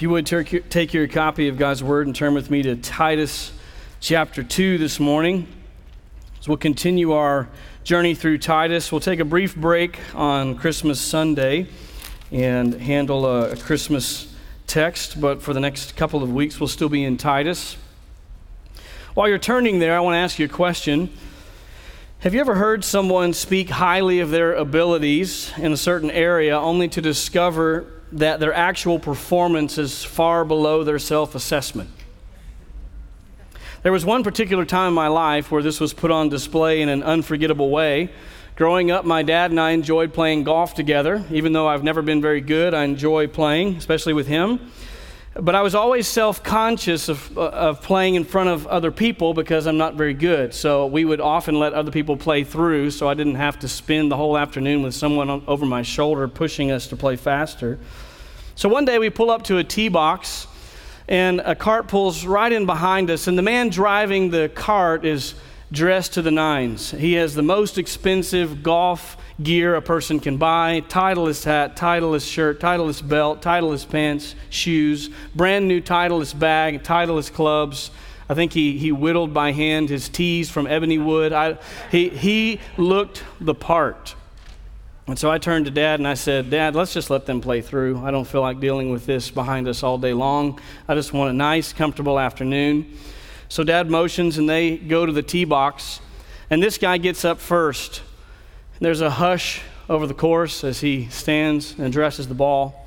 If you would take your copy of God's Word and turn with me to Titus chapter 2 this morning. So we'll continue our journey through Titus. We'll take a brief break on Christmas Sunday and handle a Christmas text, but for the next couple of weeks we'll still be in Titus. While you're turning there, I want to ask you a question. Have you ever heard someone speak highly of their abilities in a certain area only to discover that their actual performance is far below their self-assessment? There was one particular time in my life where this was put on display in an unforgettable way. Growing up, my dad and I enjoyed playing golf together. Even though I've never been very good, I enjoy playing, especially with him. But I was always self-conscious of playing in front of other people because I'm not very good. So we would often let other people play through so I didn't have to spend the whole afternoon with someone over my shoulder pushing us to play faster. So one day we pull up to a tee box and a cart pulls right in behind us, and the man driving the cart is dressed to the nines. He has the most expensive golf gear a person can buy: Titleist hat, Titleist shirt, Titleist belt, Titleist pants, shoes, brand new Titleist bag, Titleist clubs. I think he whittled by hand his tees from ebony wood. He looked the part. And so I turned to Dad and I said, "Dad, let's just let them play through. I don't feel like dealing with this behind us all day long. I just want a nice, comfortable afternoon." So Dad motions and they go to the tee box, and this guy gets up first. There's a hush over the course as he stands and addresses the ball.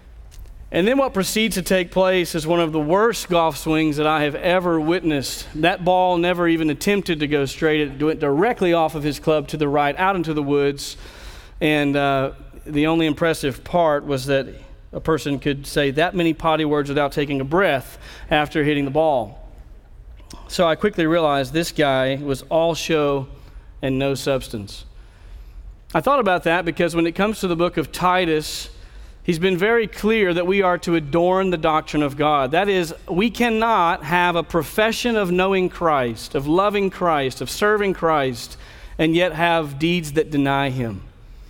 And then what proceeds to take place is one of the worst golf swings that I have ever witnessed. That ball never even attempted to go straight. It went directly off of his club to the right, out into the woods. And the only impressive part was that a person could say that many potty words without taking a breath after hitting the ball. So I quickly realized this guy was all show and no substance. I thought about that because when it comes to the book of Titus, he's been very clear that we are to adorn the doctrine of God. That is, we cannot have a profession of knowing Christ, of loving Christ, of serving Christ, and yet have deeds that deny Him.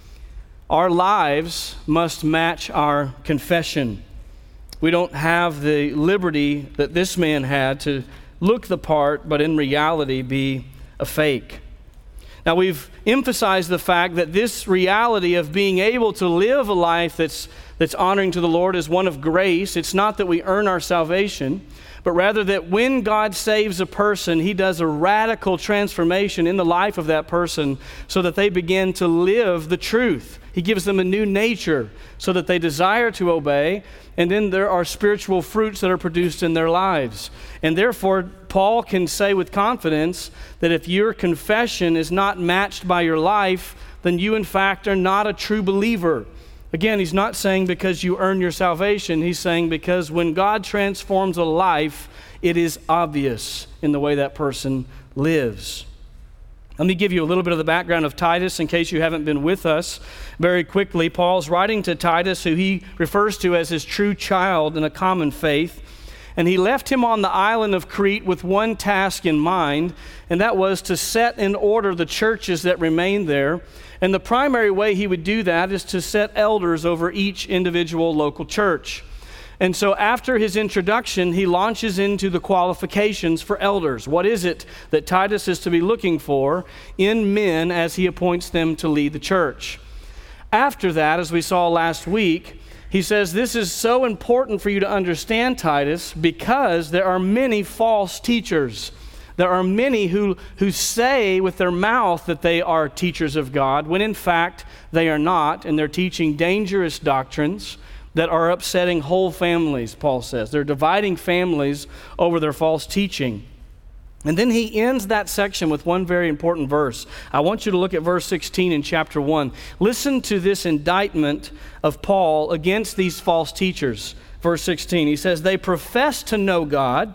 Our lives must match our confession. We don't have the liberty that this man had to look the part, but in reality be a fake. Now, we've emphasized the fact that this reality of being able to live a life that's honoring to the Lord is one of grace. It's not that we earn our salvation, but rather that when God saves a person, He does a radical transformation in the life of that person so that they begin to live the truth. He gives them a new nature so that they desire to obey, and then there are spiritual fruits that are produced in their lives. And therefore, Paul can say with confidence that if your confession is not matched by your life, then you in fact are not a true believer. Again, he's not saying because you earn your salvation. He's saying because when God transforms a life, it is obvious in the way that person lives. Let me give you a little bit of the background of Titus in case you haven't been with us. Very quickly, Paul's writing to Titus, who he refers to as his true child in a common faith. And he left him on the island of Crete with one task in mind, and that was to set in order the churches that remained there. And the primary way he would do that is to set elders over each individual local church. And so after his introduction, he launches into the qualifications for elders. What is it that Titus is to be looking for in men as he appoints them to lead the church? After that, as we saw last week, he says, this is so important for you to understand, Titus, because there are many false teachers. There are many who say with their mouth that they are teachers of God, when in fact they are not, and they're teaching dangerous doctrines that are upsetting whole families, Paul says. They're dividing families over their false teaching. And then he ends that section with one very important verse. I want you to look at verse 16 in chapter 1. Listen to this indictment of Paul against these false teachers. Verse 16, he says, "They profess to know God,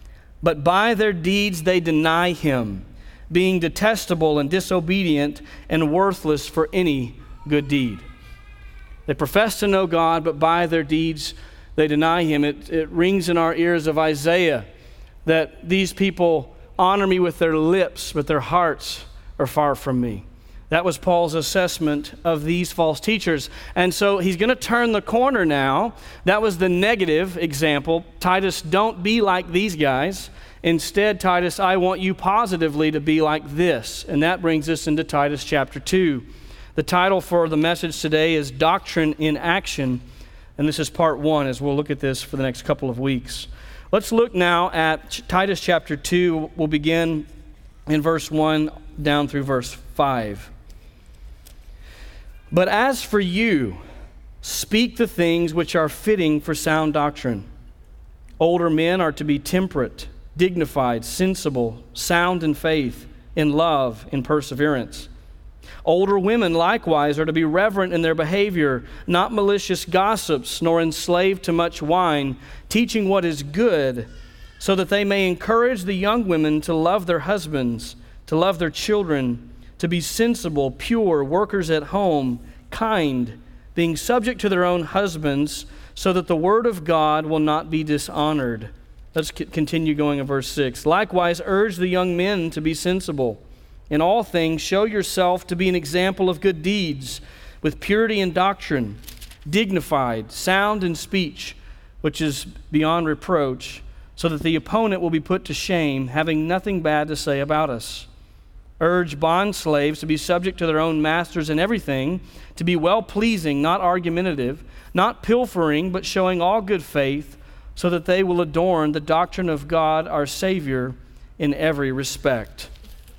but by their deeds they deny Him, being detestable and disobedient and worthless for any good deed." They profess to know God, but by their deeds they deny Him. It rings in our ears of Isaiah that these people honor me with their lips, but their hearts are far from me. That was Paul's assessment of these false teachers. And so he's going to turn the corner now. That was the negative example. Titus, don't be like these guys. Instead, Titus, I want you positively to be like this. And that brings us into Titus chapter 2. The title for the message today is Doctrine in Action. And this is part 1 as we'll look at this for the next couple of weeks. Let's look now at Titus chapter 2. We'll begin in verse 1 down through verse 5. But as for you, speak the things which are fitting for sound doctrine. Older men are to be temperate, dignified, sensible, sound in faith, in love, in perseverance. Older women likewise are to be reverent in their behavior, not malicious gossips, nor enslaved to much wine, teaching what is good, so that they may encourage the young women to love their husbands, to love their children, to be sensible, pure, workers at home, kind, being subject to their own husbands, so that the word of God will not be dishonored. Let's continue going in verse 6. Likewise, urge the young men to be sensible. In all things, show yourself to be an example of good deeds, with purity in doctrine, dignified, sound in speech, which is beyond reproach, so that the opponent will be put to shame, having nothing bad to say about us. Urge bondslaves to be subject to their own masters in everything, to be well-pleasing, not argumentative, not pilfering, but showing all good faith, so that they will adorn the doctrine of God our Savior in every respect.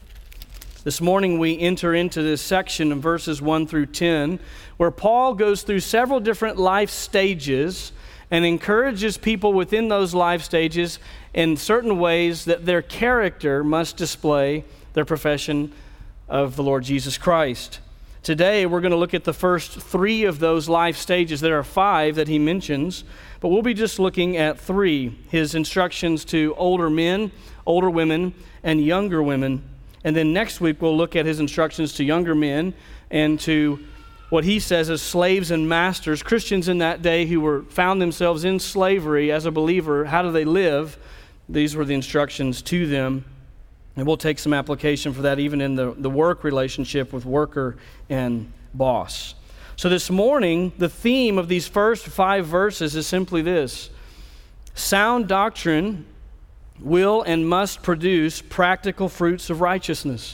This morning we enter into this section in verses 1 through 10, where Paul goes through several different life stages and encourages people within those life stages in certain ways that their character must display their profession of the Lord Jesus Christ. Today, we're going to look at the first 3 of those life stages. There are 5 that he mentions, but we'll be just looking at 3. His instructions to older men, older women, and younger women. And then next week, we'll look at his instructions to younger men and to what he says as slaves and masters. Christians in that day who found themselves in slavery as a believer, how do they live? These were the instructions to them. And we'll take some application for that even in the work relationship with worker and boss. So this morning, the theme of these first 5 verses is simply this: sound doctrine will and must produce practical fruits of righteousness.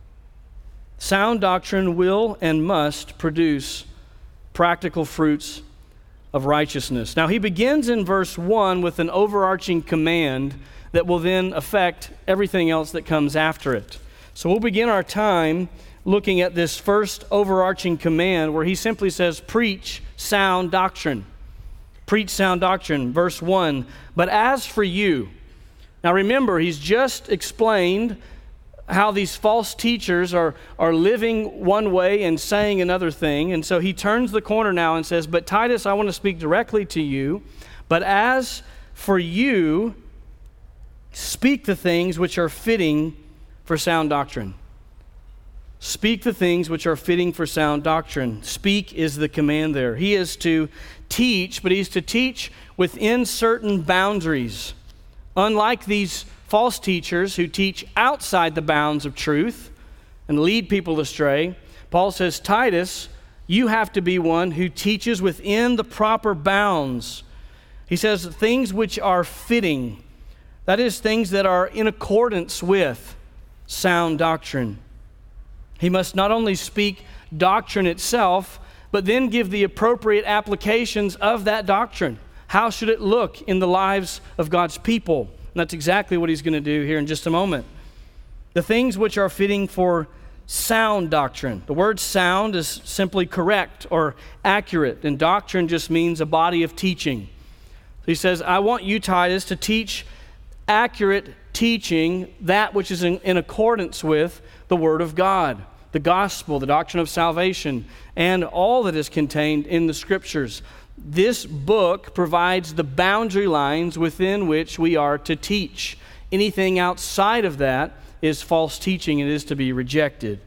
Sound doctrine will and must produce practical fruits of righteousness. Now, he begins in verse 1 with an overarching command that will then affect everything else that comes after it. So we'll begin our time looking at this first overarching command where he simply says, preach sound doctrine. Preach sound doctrine. Verse 1, but as for you. Now remember, he's just explained how these false teachers are living one way and saying another thing. And so he turns the corner now and says, but Titus, I want to speak directly to you. But as for you, speak the things which are fitting for sound doctrine. Speak the things which are fitting for sound doctrine. Speak is the command there. He is to teach, but he's to teach within certain boundaries. Unlike these false teachers who teach outside the bounds of truth and lead people astray, Paul says, Titus, you have to be one who teaches within the proper bounds. He says things which are fitting. That is, things that are in accordance with sound doctrine. He must not only speak doctrine itself, but then give the appropriate applications of that doctrine. How should it look in the lives of God's people? And that's exactly what he's going to do here in just a moment. The things which are fitting for sound doctrine. The word sound is simply correct or accurate, and doctrine just means a body of teaching. So he says, I want you, Titus, to teach accurate teaching, that which is in accordance with the Word of God, the gospel, the doctrine of salvation, and all that is contained in the Scriptures. This book provides the boundary lines within which we are to teach. Anything outside of that is false teaching and is to be rejected.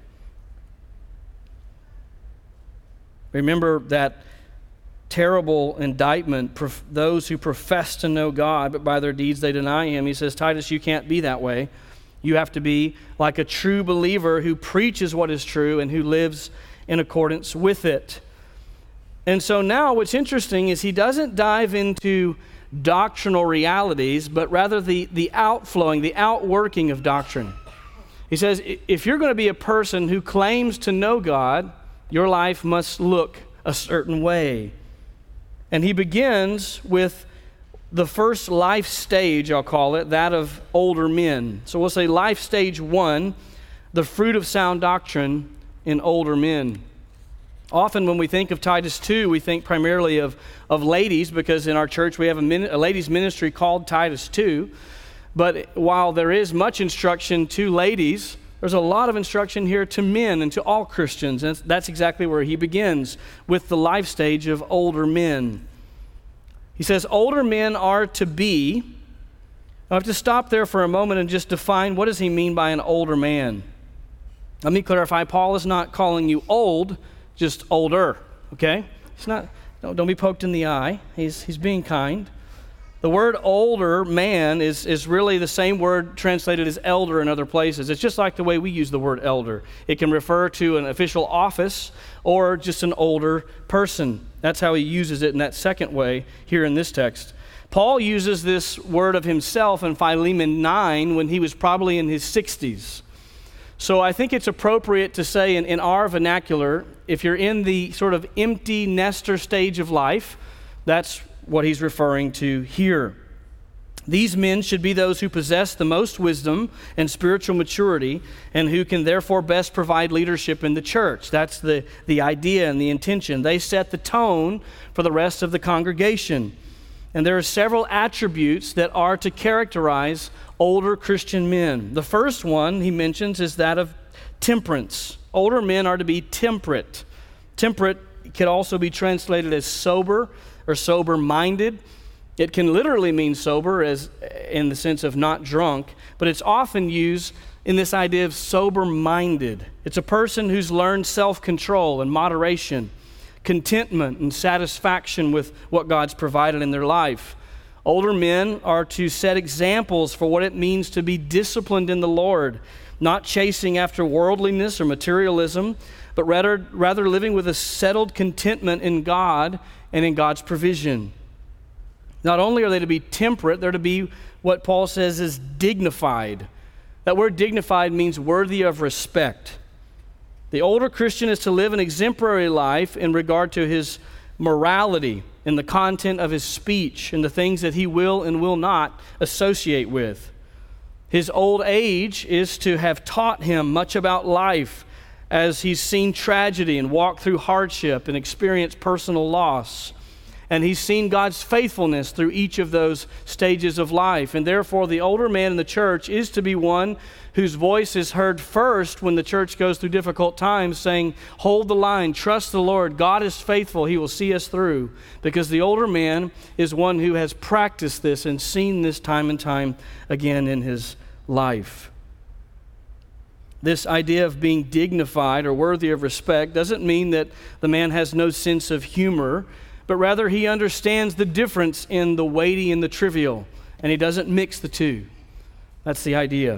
Remember that terrible indictment, those who profess to know God, but by their deeds they deny Him. He says, Titus, you can't be that way. You have to be like a true believer who preaches what is true and who lives in accordance with it. And so now what's interesting is he doesn't dive into doctrinal realities, but rather the outflowing, the outworking of doctrine. He says, if you're going to be a person who claims to know God, your life must look a certain way. And he begins with the first life stage, I'll call it, that of older men. So we'll say life stage 1, the fruit of sound doctrine in older men. Often when we think of Titus 2, we think primarily of ladies, because in our church we have a ladies' ministry called Titus 2. But while there is much instruction to ladies, there's a lot of instruction here to men and to all Christians. And that's exactly where he begins, with the life stage of older men. He says, older men are to be. I have to stop there for a moment and just define, what does he mean by an older man? Let me clarify, Paul is not calling you old, just older, okay? It's not, don't be poked in the eye. He's being kind. The word older man is really the same word translated as elder in other places. It's just like the way we use the word elder. It can refer to an official office or just an older person. That's how he uses it in that second way here in this text. Paul uses this word of himself in Philemon 9 when he was probably in his 60s. So I think it's appropriate to say in our vernacular, if you're in the sort of empty nester stage of life, that's what he's referring to here. These men should be those who possess the most wisdom and spiritual maturity, and who can therefore best provide leadership in the church. That's the idea and the intention. They set the tone for the rest of the congregation. And there are several attributes that are to characterize older Christian men. The first one he mentions is that of temperance. Older men are to be temperate. Temperate can also be translated as sober or sober-minded. It can literally mean sober, as in the sense of not drunk, but it's often used in this idea of sober-minded. It's a person who's learned self-control and moderation, contentment and satisfaction with what God's provided in their life. Older men are to set examples for what it means to be disciplined in the Lord, not chasing after worldliness or materialism, but rather living with a settled contentment in God and in God's provision. Not only are they to be temperate, they're to be what Paul says is dignified. That word dignified means worthy of respect. The older Christian is to live an exemplary life in regard to his morality, in the content of his speech, and the things that he will and will not associate with. His old age is to have taught him much about life, as he's seen tragedy and walked through hardship and experienced personal loss. And he's seen God's faithfulness through each of those stages of life. And therefore, the older man in the church is to be one whose voice is heard first when the church goes through difficult times, saying, hold the line, trust the Lord, God is faithful, He will see us through. Because the older man is one who has practiced this and seen this time and time again in his life. This idea of being dignified or worthy of respect doesn't mean that the man has no sense of humor, but rather he understands the difference in the weighty and the trivial, and he doesn't mix the two. That's the idea.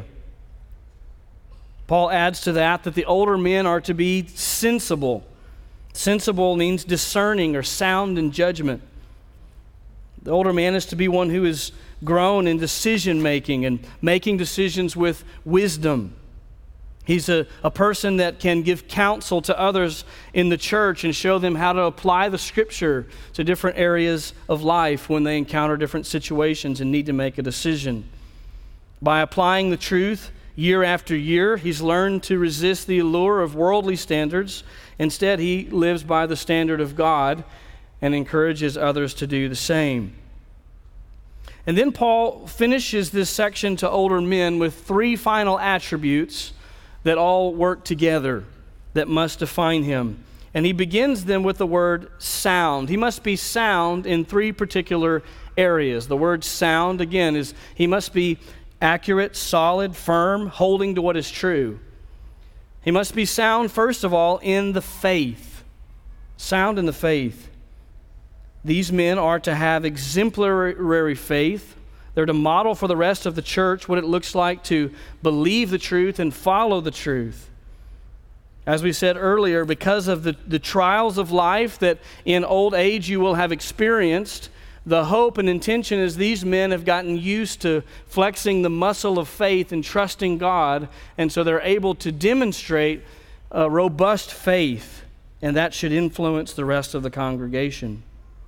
Paul adds to that the older men are to be sensible. Sensible means discerning or sound in judgment. The older man is to be one who is grown in decision making and making decisions with wisdom. He's a person that can give counsel to others in the church and show them how to apply the Scripture to different areas of life when they encounter different situations and need to make a decision. By applying the truth year after year, he's learned to resist the allure of worldly standards. Instead, he lives by the standard of God and encourages others to do the same. And then Paul finishes this section to older men with three final attributes that all work together, that must define him. And he begins them with the word sound. He must be sound in three particular areas. The word sound, again, is he must be accurate, solid, firm, holding to what is true. He must be sound, first of all, in the faith. Sound in the faith. These men are to have exemplary faith, They're to model for the rest of the church what it looks like to believe the truth and follow the truth. As we said earlier, because of the trials of life that in old age you will have experienced, the hope and intention is these men have gotten used to flexing the muscle of faith and trusting God, and so they're able to demonstrate a robust faith, and that should influence the rest of the congregation.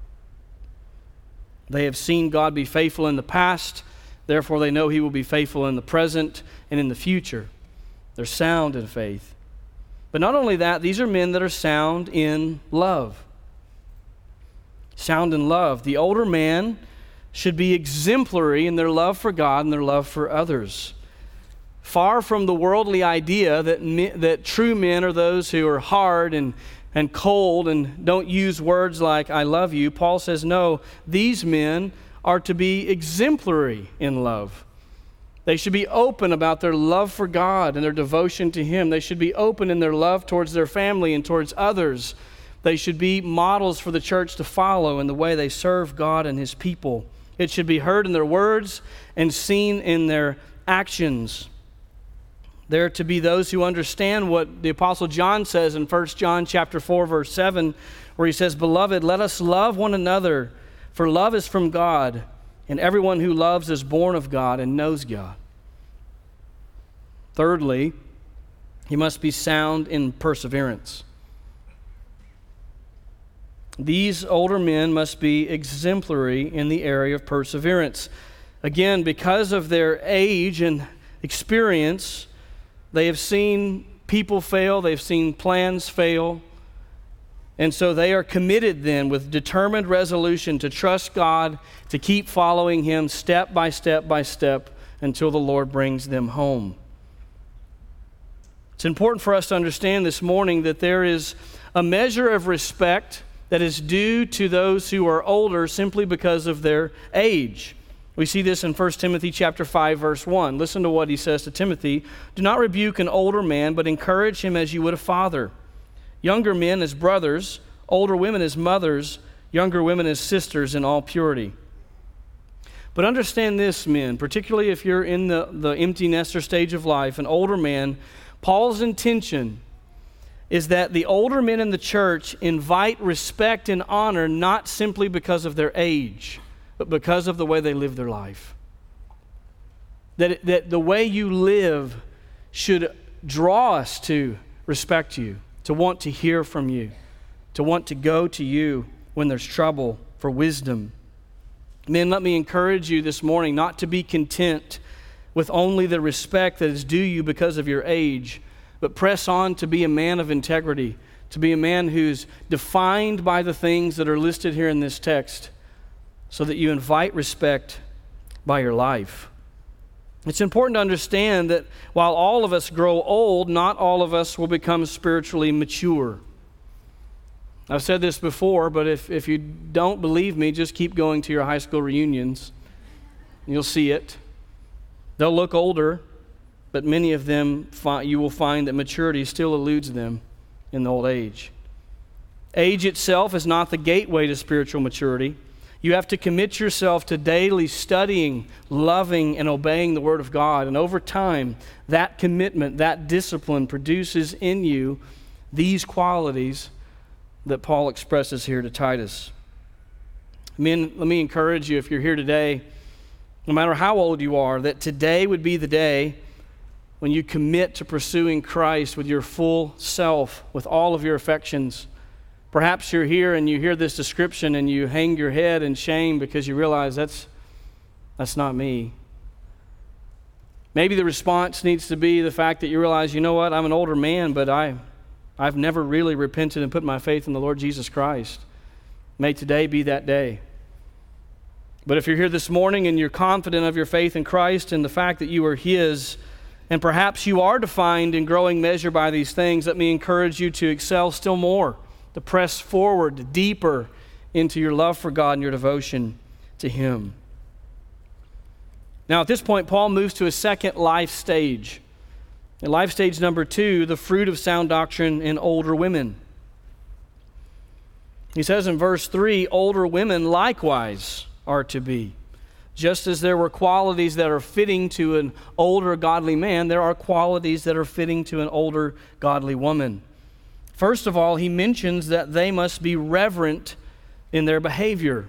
They have seen God be faithful in the past, therefore they know He will be faithful in the present and in the future. They're sound in faith. But not only that, these are men that are sound in love. Sound in love. The older man should be exemplary in their love for God and their love for others. Far from the worldly idea that true men are those who are hard and cold and don't use words like, I love you, Paul says, no, these men are to be exemplary in love. They should be open about their love for God and their devotion to Him. They should be open in their love towards their family and towards others. They should be models for the church to follow in the way they serve God and His people. It should be heard in their words and seen in their actions. They're to be those who understand what the Apostle John says in 1 John chapter 4, verse 7, where he says, Beloved, let us love one another, for love is from God, and everyone who loves is born of God and knows God. Thirdly, he must be sound in perseverance. These older men must be exemplary in the area of perseverance. Again, because of their age and experience, they have seen people fail, they've seen plans fail, and so they are committed then with determined resolution to trust God, to keep following Him step by step by step until the Lord brings them home. It's important for us to understand this morning that there is a measure of respect that is due to those who are older simply because of their age. We see this in 1 Timothy chapter 5, verse 1. Listen to what he says to Timothy. Do not rebuke an older man, but encourage him as you would a father. Younger men as brothers, older women as mothers, younger women as sisters in all purity. But understand this, men, particularly if you're in the empty nester stage of life, an older man, Paul's intention is that the older men in the church invite respect and honor not simply because of their age, but because of the way they live their life. That the way you live should draw us to respect you, to want to hear from you, to want to go to you when there's trouble for wisdom. Men, let me encourage you this morning not to be content with only the respect that is due you because of your age, but press on to be a man of integrity, to be a man who's defined by the things that are listed here in this text, so that you invite respect by your life. It's important to understand that while all of us grow old, not all of us will become spiritually mature. I've said this before, but if you don't believe me, just keep going to your high school reunions. You'll see it. They'll look older, but many of them, you will find that maturity still eludes them in the old age. Age itself is not the gateway to spiritual maturity. You have to commit yourself to daily studying, loving, and obeying the Word of God. And over time, that commitment, that discipline produces in you these qualities that Paul expresses here to Titus. Men, let me encourage you, if you're here today, no matter how old you are, that today would be the day when you commit to pursuing Christ with your full self, with all of your affections. Perhaps you're here and you hear this description and you hang your head in shame because you realize that's not me. Maybe the response needs to be the fact that you realize, you know what, I'm an older man, but I've never really repented and put my faith in the Lord Jesus Christ. May today be that day. But if you're here this morning and you're confident of your faith in Christ and the fact that you are His, and perhaps you are defined in growing measure by these things, let me encourage you to excel still more, to press forward deeper into your love for God and your devotion to Him. Now, at this point, Paul moves to a second life stage. In life stage number 2, the fruit of sound doctrine in older women. He says in verse 3, older women likewise are to be. Just as there were qualities that are fitting to an older godly man, there are qualities that are fitting to an older godly woman. First of all, he mentions that they must be reverent in their behavior.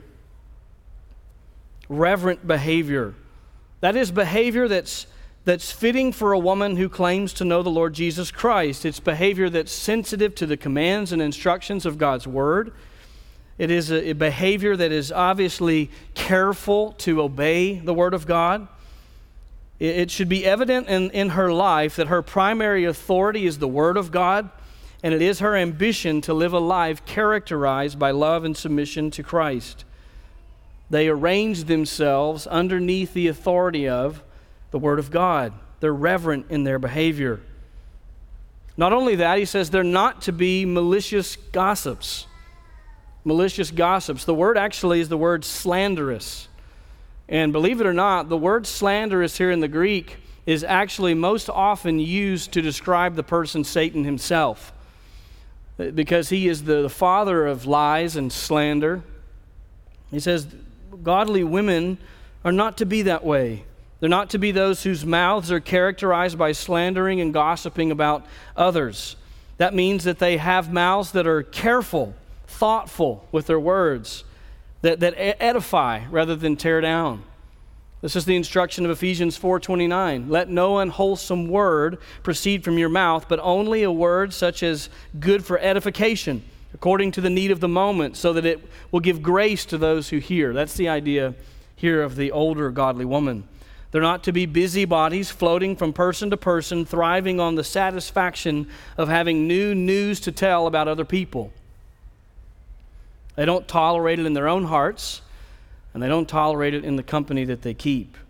Reverent behavior. That is behavior that's fitting for a woman who claims to know the Lord Jesus Christ. It's behavior that's sensitive to the commands and instructions of God's Word. It is a behavior that is obviously careful to obey the Word of God. It should be evident in her life that her primary authority is the Word of God, and it is her ambition to live a life characterized by love and submission to Christ. They arrange themselves underneath the authority of the Word of God. They're reverent in their behavior. Not only that, he says they're not to be malicious gossips. Malicious gossips. The word actually is the word slanderous. And believe it or not, the word slanderous here in the Greek is actually most often used to describe the person Satan himself, because he is the father of lies and slander. He says godly women are not to be that way. They're not to be those whose mouths are characterized by slandering and gossiping about others. That means that they have mouths that are careful, thoughtful with their words, that edify rather than tear down. This is the instruction of Ephesians 4:29. Let no unwholesome word proceed from your mouth, but only a word such as good for edification, according to the need of the moment, so that it will give grace to those who hear. That's the idea here of the older godly woman. They're not to be busybodies floating from person to person, thriving on the satisfaction of having new news to tell about other people. They don't tolerate it in their own hearts, and they don't tolerate it in the company that they keep.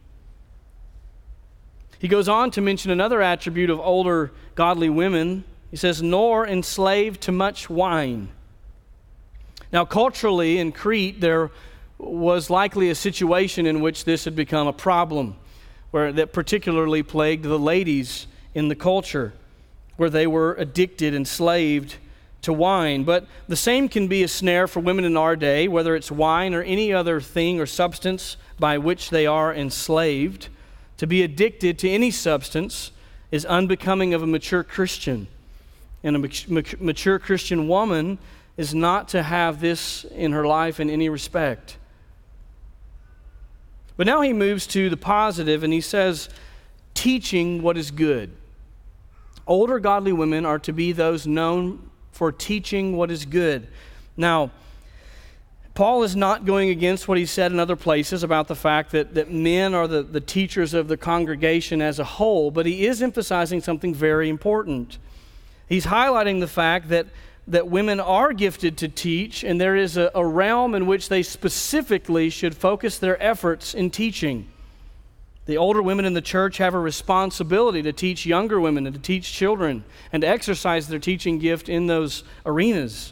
He goes on to mention another attribute of older godly women. He says, nor enslaved to much wine. Now, culturally in Crete, there was likely a situation in which this had become a problem, where that particularly plagued the ladies in the culture, where they were addicted, enslaved to wine. But the same can be a snare for women in our day, whether it's wine or any other thing or substance by which they are enslaved. To be addicted to any substance is unbecoming of a mature Christian. And a mature Christian woman is not to have this in her life in any respect. But now he moves to the positive, and he says, teaching what is good. Older godly women are to be those known for teaching what is good. Now, Paul is not going against what he said in other places about the fact that men are the teachers of the congregation as a whole, but he is emphasizing something very important. He's highlighting the fact that women are gifted to teach, and there is a realm in which they specifically should focus their efforts in teaching. The older women in the church have a responsibility to teach younger women and to teach children and to exercise their teaching gift in those arenas.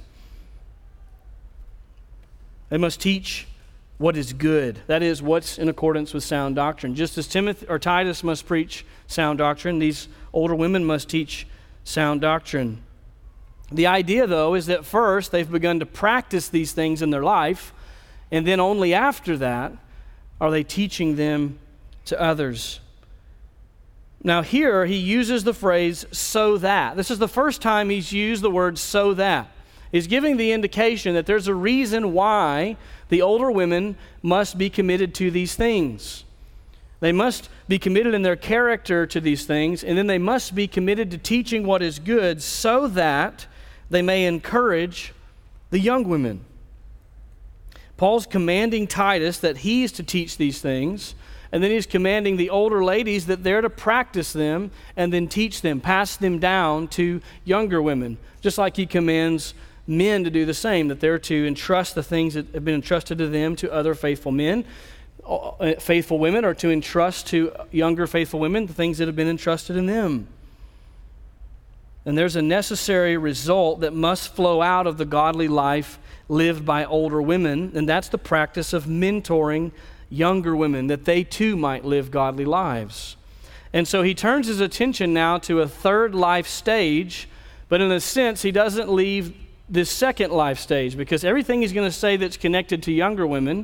They must teach what is good. That is, what's in accordance with sound doctrine. Just as Timothy or Titus must preach sound doctrine, these older women must teach sound doctrine. The idea, though, is that first they've begun to practice these things in their life, and then only after that are they teaching them to others. Now here he uses the phrase, so that. This is the first time he's used the word so that. He's giving the indication that there's a reason why the older women must be committed to these things. They must be committed in their character to these things, and then they must be committed to teaching what is good so that they may encourage the young women. Paul's commanding Titus that he is to teach these things, and then he's commanding the older ladies that they're to practice them and then teach them, pass them down to younger women, just like he commands men to do the same, that they're to entrust the things that have been entrusted to them to other faithful men. Faithful women are to entrust to younger faithful women the things that have been entrusted in them. And there's a necessary result that must flow out of the godly life lived by older women, and that's the practice of mentoring younger women, that they too might live godly lives. And so he turns his attention now to a third life stage, but in a sense he doesn't leave this second life stage, because everything he's going to say that's connected to younger women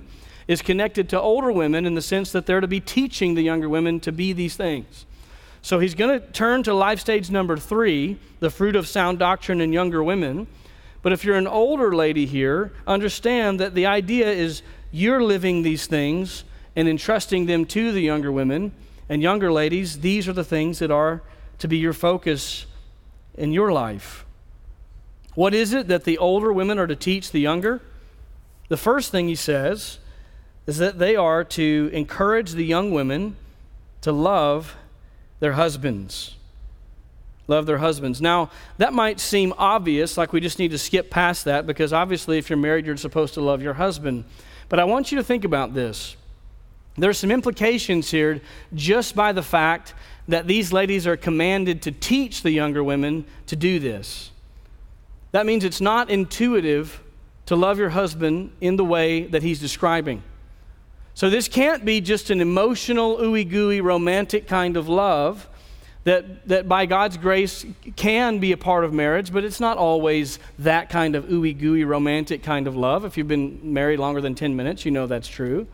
is connected to older women in the sense that they're to be teaching the younger women to be these things. So he's going to turn to life stage number 3, the fruit of sound doctrine in younger women. But if you're an older lady here, understand that the idea is you're living these things and entrusting them to the younger women. And younger ladies, these are the things that are to be your focus in your life. What is it that the older women are to teach the younger? The first thing he says is that they are to encourage the young women to love their husbands. Love their husbands. Now, that might seem obvious, like we just need to skip past that, because obviously if you're married, you're supposed to love your husband. But I want you to think about this. There's some implications here just by the fact that these ladies are commanded to teach the younger women to do this. That means it's not intuitive to love your husband in the way that he's describing. So this can't be just an emotional, ooey-gooey, romantic kind of love that by God's grace can be a part of marriage, but it's not always that kind of ooey-gooey, romantic kind of love. If you've been married longer than 10 minutes, you know that's true.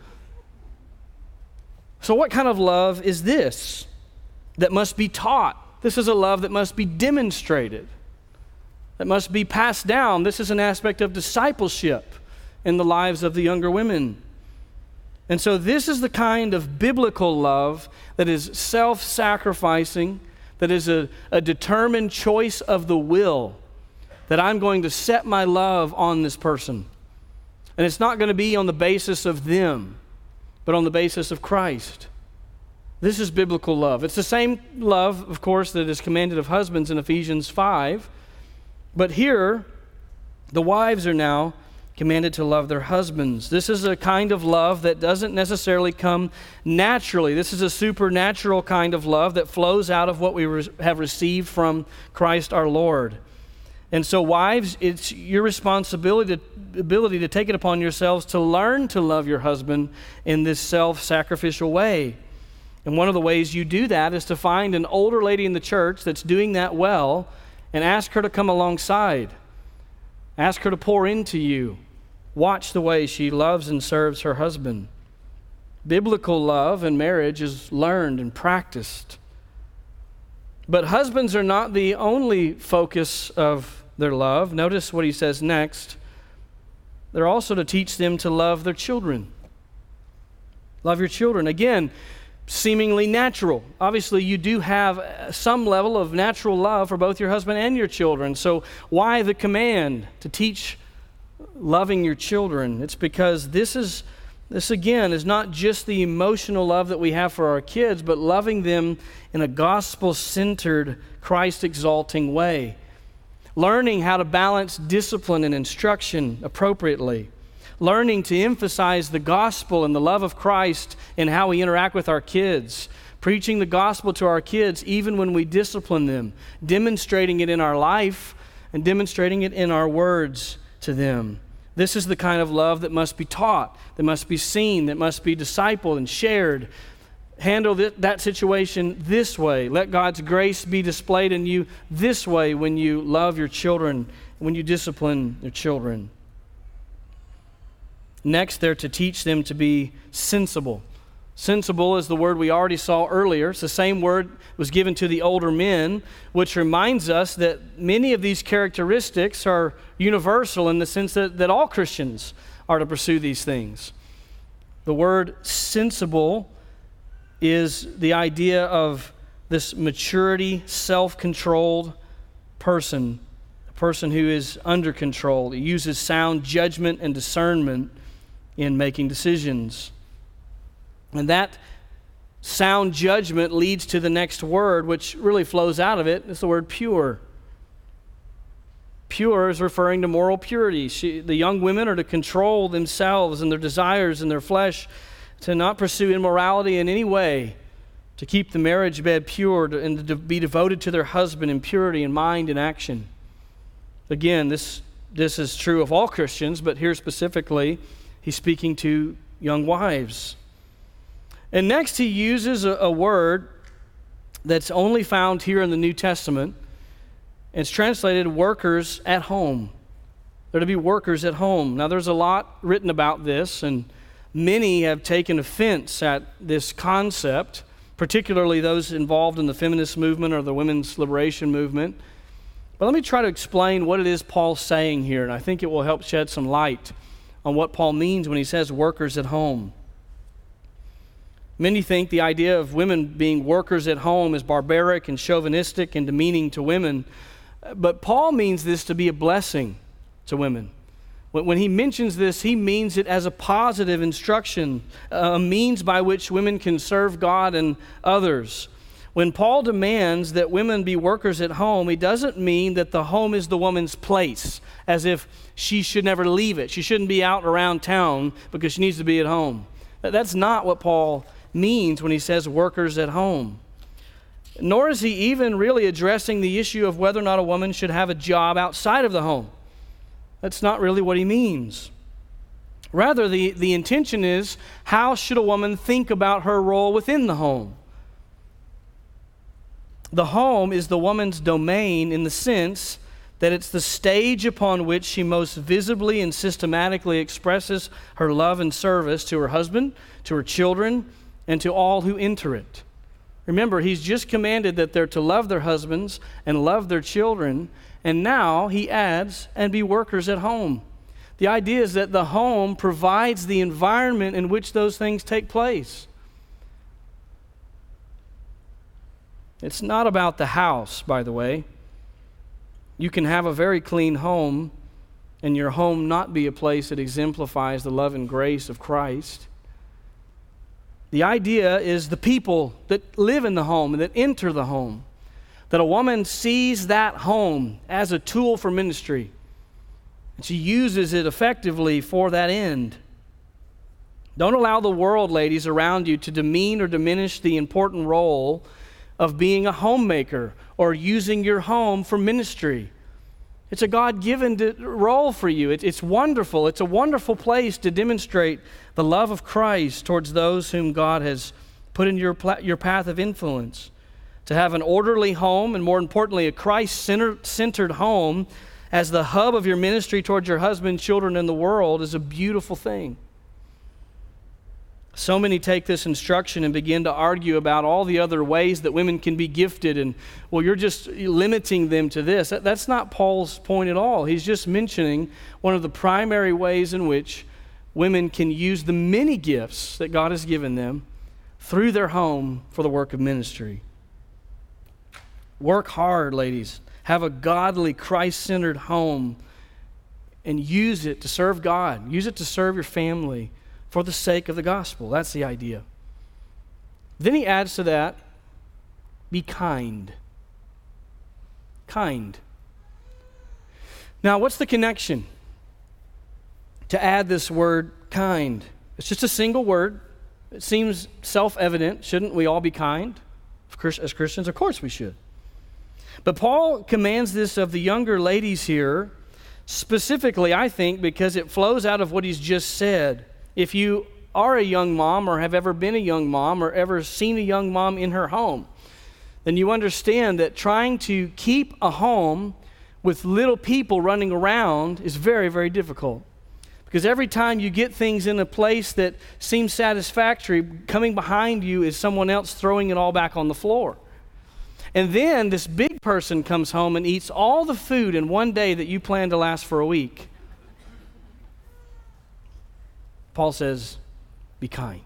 So what kind of love is this that must be taught? This is a love that must be demonstrated, that must be passed down. This is an aspect of discipleship in the lives of the younger women. And so this is the kind of biblical love that is self-sacrificing, that is a determined choice of the will, that I'm going to set my love on this person. And it's not going to be on the basis of them, but on the basis of Christ. This is biblical love. It's the same love, of course, that is commanded of husbands in Ephesians 5. But here, the wives are now commanded to love their husbands. This is a kind of love that doesn't necessarily come naturally. This is a supernatural kind of love that flows out of what we have received from Christ our Lord. And so wives, it's your responsibility to take it upon yourselves to learn to love your husband in this self-sacrificial way. And one of the ways you do that is to find an older lady in the church that's doing that well and ask her to come alongside. Ask her to pour into you. Watch the way she loves and serves her husband. Biblical love in marriage is learned and practiced. But husbands are not the only focus of their love. Notice what he says next. They're also to teach them to love their children. Love your children. Again, seemingly natural. Obviously, you do have some level of natural love for both your husband and your children. So why the command to teach loving your children? It's because this again is not just the emotional love that we have for our kids, but loving them in a gospel-centered, Christ-exalting way. Learning how to balance discipline and instruction appropriately. Learning to emphasize the gospel and the love of Christ in how we interact with our kids. Preaching the gospel to our kids even when we discipline them. Demonstrating it in our life and demonstrating it in our words to them. This is the kind of love that must be taught, that must be seen, that must be discipled and shared. Handle that situation this way. Let God's grace be displayed in you this way when you love your children, when you discipline your children. Next, they're to teach them to be sensible. Sensible is the word we already saw earlier. It's the same word that was given to the older men, which reminds us that many of these characteristics are universal in the sense that all Christians are to pursue these things. The word sensible is the idea of this maturity, self-controlled person, a person who is under control. He uses sound judgment and discernment in making decisions. And that sound judgment leads to the next word, which really flows out of it. It's the word pure. Pure is referring to moral purity. The young women are to control themselves and their desires and their flesh, to not pursue immorality in any way, to keep the marriage bed pure and to be devoted to their husband in purity in mind and action. Again, this is true of all Christians, but here specifically, he's speaking to young wives. And next he uses a word that's only found here in the New Testament. It's translated workers at home. They're to be workers at home. Now there's a lot written about this, and Many have taken offense at this concept, particularly those involved in the feminist movement or the women's liberation movement. But let me try to explain what it is Paul's saying here, and I think it will help shed some light on what Paul means when he says workers at home. Many think the idea of women being workers at home is barbaric and chauvinistic and demeaning to women, but Paul means this to be a blessing to women. When he mentions this, he means it as a positive instruction, a means by which women can serve God and others. When Paul demands that women be workers at home, he doesn't mean that the home is the woman's place, as if she should never leave it. She shouldn't be out around town because she needs to be at home. That's not what Paul means when he says workers at home. Nor is he even really addressing the issue of whether or not a woman should have a job outside of the home. That's not really what he means. Rather, the intention is, how should a woman think about her role within the home? The home is the woman's domain in the sense that it's the stage upon which she most visibly and systematically expresses her love and service to her husband, to her children, and to all who enter it. Remember, he's just commanded that they're to love their husbands and love their children, and now he adds, and be workers at home. The idea is that the home provides the environment in which those things take place. It's not about the house, by the way. You can have a very clean home and your home not be a place that exemplifies the love and grace of Christ. The idea is the people that live in the home and that enter the home. That a woman sees that home as a tool for ministry, and she uses it effectively for that end. Don't allow the world, ladies, around you to demean or diminish the important role of being a homemaker or using your home for ministry. It's a God-given role for you. It's wonderful. It's a wonderful place to demonstrate the love of Christ towards those whom God has put in your path of influence. To have an orderly home, and more importantly, a Christ-centered home as the hub of your ministry towards your husband, children, and the world is a beautiful thing. So many take this instruction and begin to argue about all the other ways that women can be gifted, and, well, you're just limiting them to this. That's not Paul's point at all. He's just mentioning one of the primary ways in which women can use the many gifts that God has given them through their home for the work of ministry. Work hard, ladies. Have a godly, Christ-centered home and use it to serve God. Use it to serve your family for the sake of the gospel. That's the idea. Then he adds to that, be kind. Kind. Now, what's the connection to add this word kind? It's just a single word. It seems self-evident. Shouldn't we all be kind as Christians? Of course we should. But Paul commands this of the younger ladies here, specifically, I think, because it flows out of what he's just said. If you are a young mom or have ever been a young mom or ever seen a young mom in her home, then you understand that trying to keep a home with little people running around is very, very difficult. Because every time you get things in a place that seems satisfactory, coming behind you is someone else throwing it all back on the floor. And then this big person comes home and eats all the food in one day that you planned to last for a week. Paul says, be kind.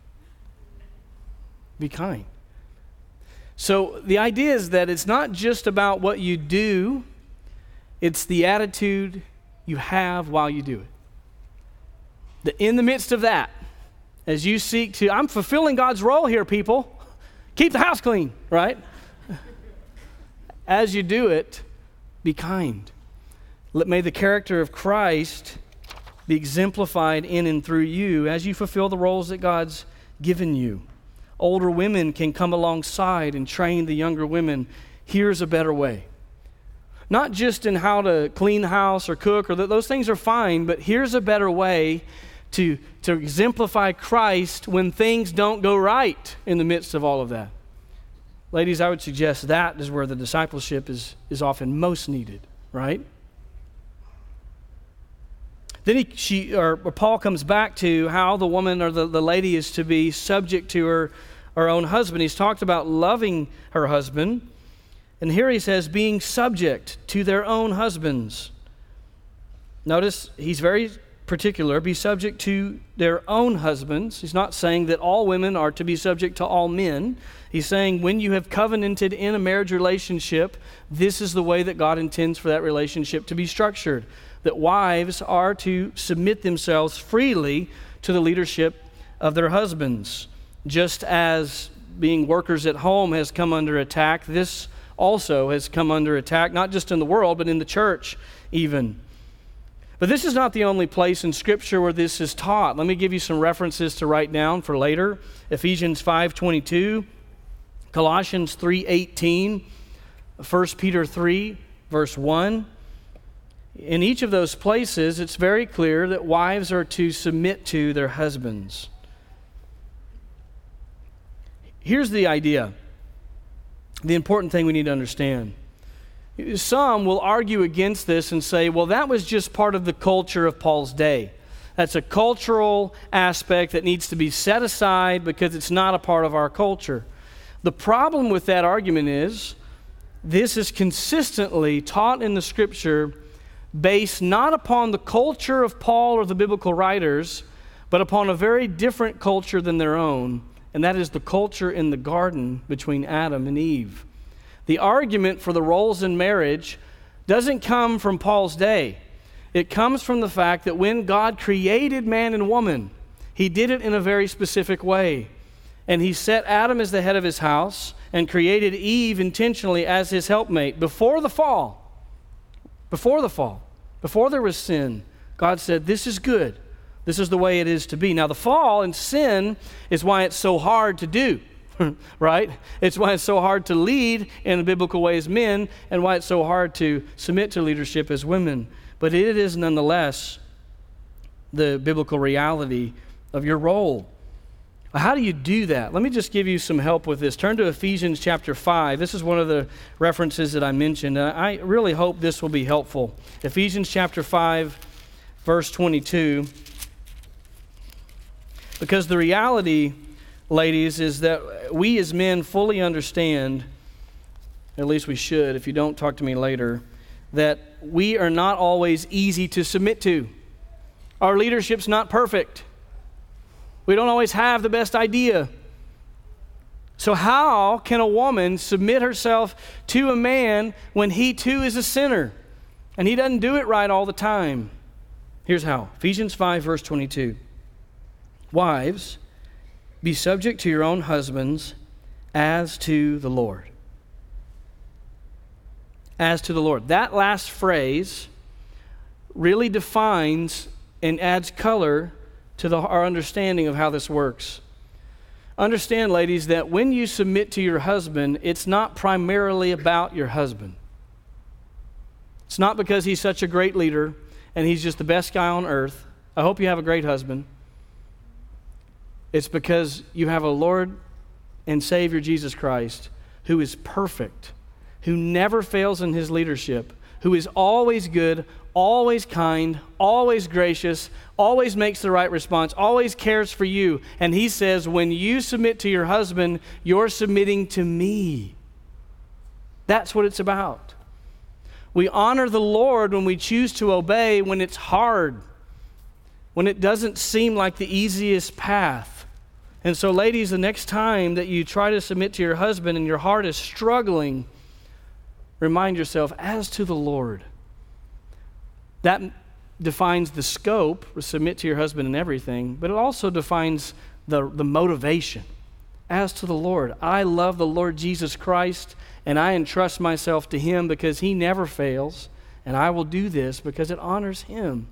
Be kind. So the idea is that it's not just about what you do, it's the attitude you have while you do it. That in the midst of that, as you seek to, I'm fulfilling God's role here, people. Keep the house clean, right? As you do it, be kind. May the character of Christ be exemplified in and through you as you fulfill the roles that God's given you. Older women can come alongside and train the younger women. Here's a better way. Not just in how to clean the house or cook, or those things are fine, but here's a better way to exemplify Christ when things don't go right in the midst of all of that. Ladies, I would suggest that is where the discipleship is often most needed, right? Then Paul comes back to how the woman or the lady is to be subject to her own husband. He's talked about loving her husband. And here he says, being subject to their own husbands. Notice he's very particular, be subject to their own husbands. He's not saying that all women are to be subject to all men. He's saying when you have covenanted in a marriage relationship, this is the way that God intends for that relationship to be structured. That wives are to submit themselves freely to the leadership of their husbands. Just as being workers at home has come under attack, this also has come under attack, not just in the world, but in the church even. But this is not the only place in Scripture where this is taught. Let me give you some references to write down for later. Ephesians 5:22, Colossians 3:18, 1 Peter 3, verse 1. In each of those places, it's very clear that wives are to submit to their husbands. Here's the idea, the important thing we need to understand. Some will argue against this and say, well, that was just part of the culture of Paul's day. That's a cultural aspect that needs to be set aside because it's not a part of our culture. The problem with that argument is this is consistently taught in the Scripture based not upon the culture of Paul or the biblical writers, but upon a very different culture than their own, and that is the culture in the garden between Adam and Eve. The argument for the roles in marriage doesn't come from Paul's day. It comes from the fact that when God created man and woman, He did it in a very specific way. And He set Adam as the head of his house and created Eve intentionally as his helpmate. Before the fall, before there was sin, God said, this is good. This is the way it is to be. Now the fall and sin is why it's so hard to do. Right? It's why it's so hard to lead in a biblical way as men and why it's so hard to submit to leadership as women. But it is nonetheless the biblical reality of your role. How do you do that? Let me just give you some help with this. Turn to Ephesians chapter 5. This is one of the references that I mentioned. I really hope this will be helpful. Ephesians chapter 5, verse 22. Because the reality, ladies, is that we as men fully understand, at least we should, if you don't, talk to me later, that we are not always easy to submit to. Our leadership's not perfect. We don't always have the best idea. So how can a woman submit herself to a man when he too is a sinner and he doesn't do it right all the time? Here's how. Ephesians 5, verse 22. Wives, be subject to your own husbands as to the Lord. As to the Lord. That last phrase really defines and adds color to our understanding of how this works. Understand, ladies, that when you submit to your husband, it's not primarily about your husband. It's not because he's such a great leader and he's just the best guy on earth. I hope you have a great husband. It's because you have a Lord and Savior, Jesus Christ, who is perfect, who never fails in His leadership, who is always good, always kind, always gracious, always makes the right response, always cares for you. And He says, when you submit to your husband, you're submitting to me. That's what it's about. We honor the Lord when we choose to obey when it's hard, when it doesn't seem like the easiest path. And so, ladies, the next time that you try to submit to your husband and your heart is struggling, remind yourself, as to the Lord. That defines the scope, submit to your husband in everything, but it also defines the motivation. As to the Lord, I love the Lord Jesus Christ, and I entrust myself to Him because He never fails, and I will do this because it honors Him.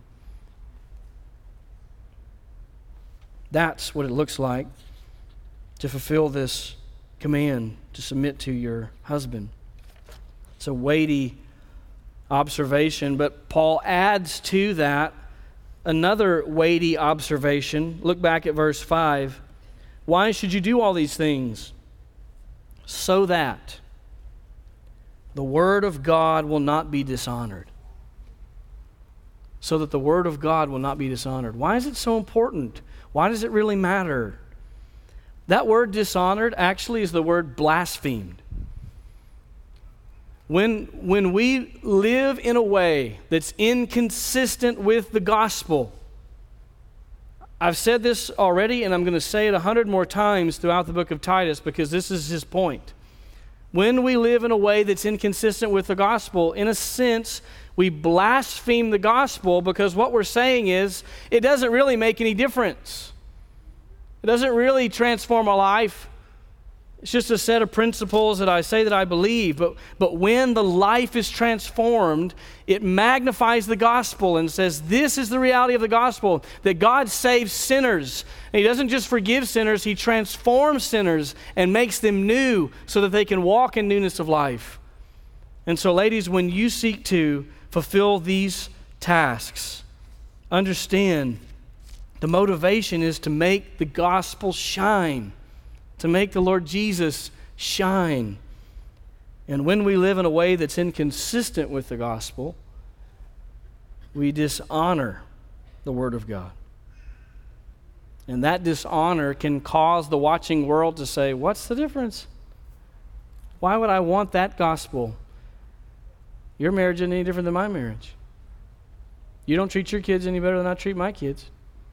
That's what it looks like to fulfill this command to submit to your husband. It's a weighty observation, but Paul adds to that another weighty observation. Look back at verse 5. Why should you do all these things? So that the word of God will not be dishonored. so that the word of God will not be dishonored. Why is it so important? Why does it really matter? That word dishonored actually is the word blasphemed. When we live in a way that's inconsistent with the gospel, I've said this already, and I'm going to say it 100 more times throughout the book of Titus because this is his point. When we live in a way that's inconsistent with the gospel, in a sense, we blaspheme the gospel because what we're saying is it doesn't really make any difference. It doesn't really transform our life. It's just a set of principles that I say that I believe. But when the life is transformed, it magnifies the gospel and says this is the reality of the gospel, that God saves sinners. And He doesn't just forgive sinners, He transforms sinners and makes them new so that they can walk in newness of life. And so, ladies, when you seek to fulfill these tasks, understand the motivation is to make the gospel shine, to make the Lord Jesus shine. And when we live in a way that's inconsistent with the gospel, we dishonor the Word of God. And that dishonor can cause the watching world to say, what's the difference? Why would I want that gospel? Your marriage isn't any different than my marriage. You don't treat your kids any better than I treat my kids.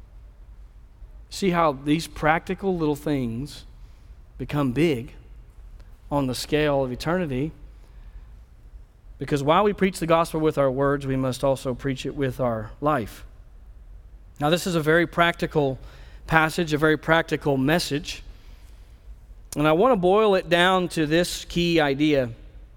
See how these practical little things become big on the scale of eternity? Because while we preach the gospel with our words, we must also preach it with our life. Now, this is a very practical passage, a very practical message. And I want to boil it down to this key idea.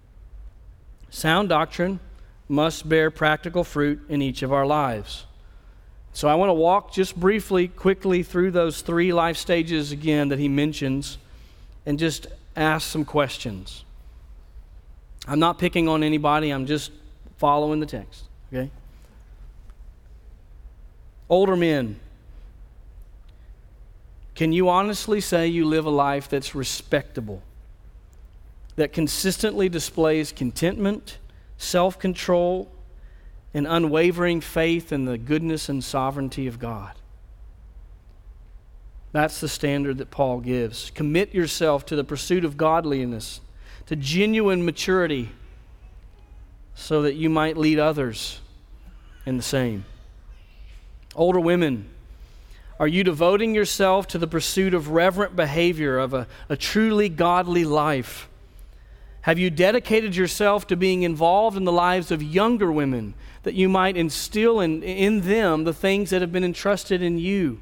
Sound doctrine must bear practical fruit in each of our lives. So I want to walk just briefly, quickly through those 3 life stages again that he mentions and just ask some questions. I'm not picking on anybody. I'm just following the text, okay? Older men, can you honestly say you live a life that's respectable, that consistently displays contentment, self-control, and unwavering faith in the goodness and sovereignty of God? That's the standard that Paul gives. Commit yourself to the pursuit of godliness, to genuine maturity, so that you might lead others in the same. Older women, are you devoting yourself to the pursuit of reverent behavior, of a truly godly life? Have you dedicated yourself to being involved in the lives of younger women, that you might instill in them the things that have been entrusted in you?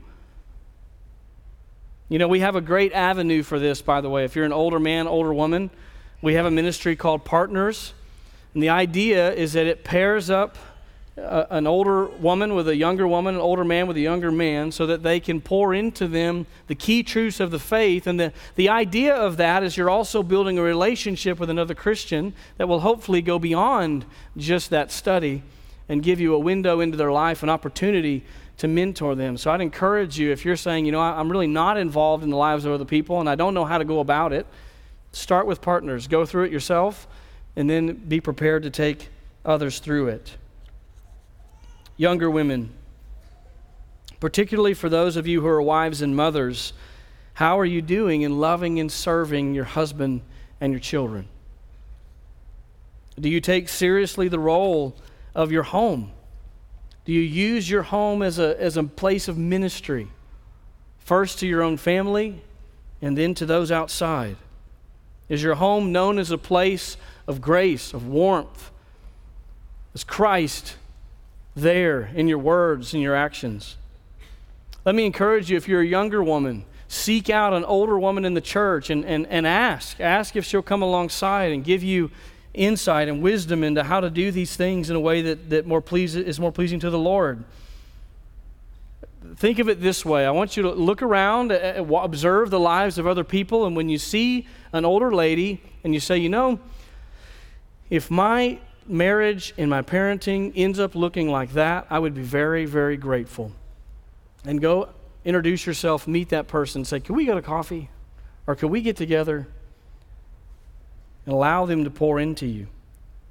You know, we have a great avenue for this, by the way. If you're an older man, older woman, we have a ministry called Partners. And the idea is that it pairs up an older woman with a younger woman, an older man with a younger man, so that they can pour into them the key truths of the faith. And the idea of that is you're also building a relationship with another Christian that will hopefully go beyond just that study and give you a window into their life, an opportunity to mentor them. So I'd encourage you, if you're saying, you know, I'm really not involved in the lives of other people and I don't know how to go about it, start with Partners. Go through it yourself and then be prepared to take others through it. Younger women, particularly for those of you who are wives and mothers, how are you doing in loving and serving your husband and your children? Do you take seriously the role of your home? Do you use your home as a place of ministry, first to your own family and then to those outside? Is your home known as a place of grace, of warmth? Is Christ there in your words and your actions? Let me encourage you, if you're a younger woman, seek out an older woman in the church and ask if she'll come alongside and give you insight and wisdom into how to do these things in a way that is more pleasing to the Lord. Think of it this way. I want you to look around, observe the lives of other people, and when you see an older lady and you say, you know, if my marriage and my parenting ends up looking like that, I would be very, very grateful. And go introduce yourself, meet that person, say, can we go to coffee? Or can we get together? And allow them to pour into you.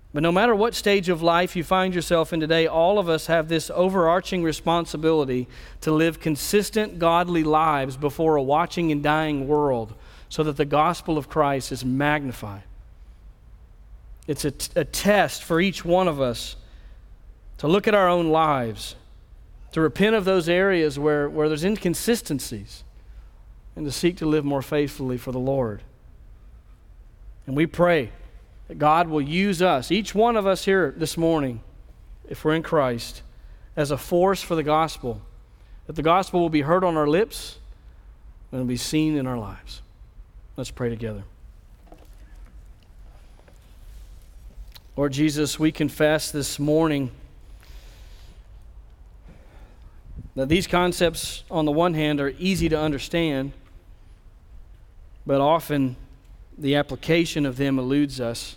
But no matter what stage of life you find yourself in today, all of us have this overarching responsibility to live consistent, godly lives before a watching and dying world so that the gospel of Christ is magnified. It's a test for each one of us to look at our own lives, to repent of those areas where there's inconsistencies, and to seek to live more faithfully for the Lord. And we pray that God will use us, each one of us here this morning, if we're in Christ, as a force for the gospel, that the gospel will be heard on our lips and will be seen in our lives. Let's pray together. Lord Jesus, we confess this morning that these concepts, on the one hand, are easy to understand, but often the application of them eludes us.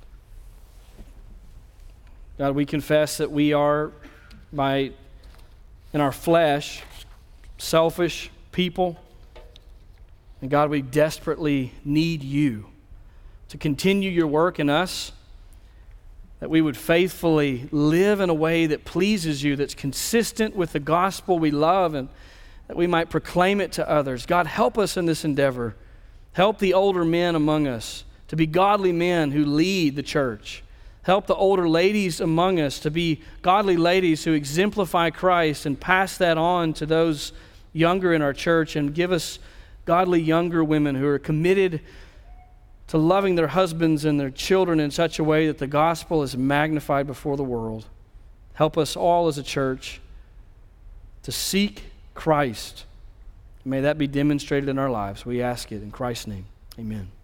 God, we confess that we are, in our flesh, selfish people. And God, we desperately need you to continue your work in us, that we would faithfully live in a way that pleases you, that's consistent with the gospel we love, and that we might proclaim it to others. God, help us in this endeavor. Help the older men among us to be godly men who lead the church. Help the older ladies among us to be godly ladies who exemplify Christ and pass that on to those younger in our church, and give us godly younger women who are committed to loving their husbands and their children in such a way that the gospel is magnified before the world. Help us all as a church to seek Christ. May that be demonstrated in our lives. We ask it in Christ's name. Amen.